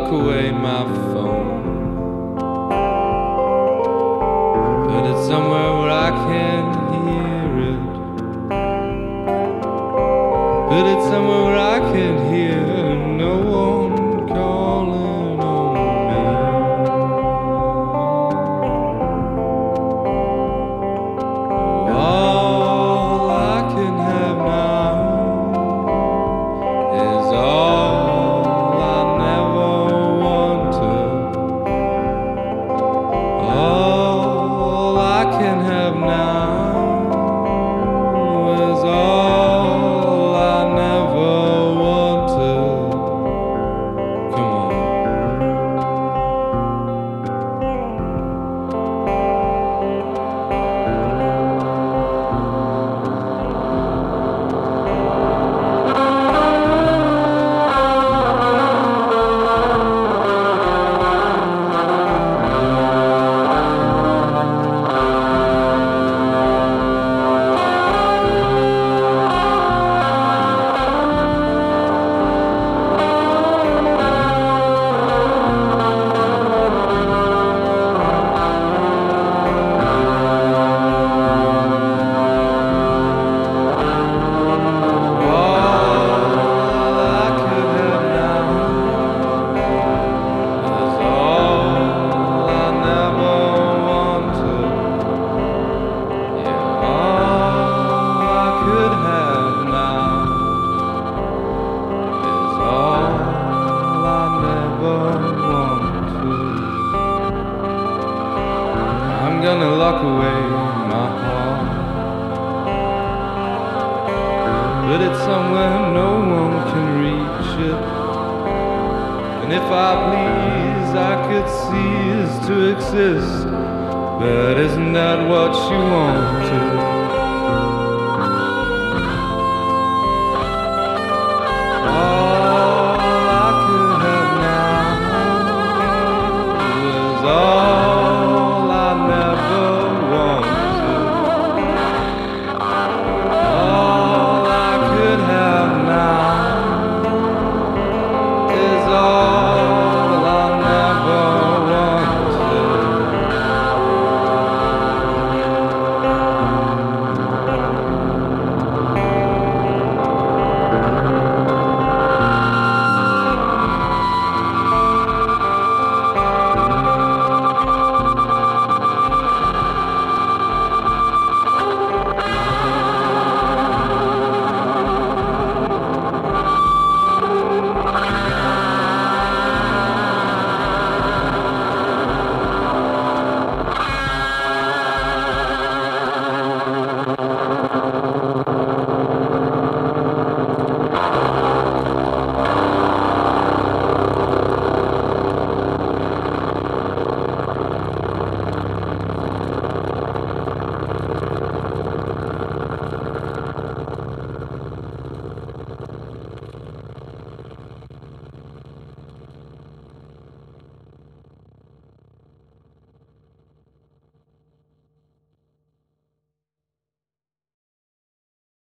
lock away my phone, but it's somewhere where I can hear it. But it's somewhere where I can hear no one calling on me. All I can have now is all I never wanted. All I can have now is all I never wanted. Come on. I'm gonna lock away my heart, but it's somewhere no one can reach it. And if I please, I could cease to exist. But isn't that what you wanted?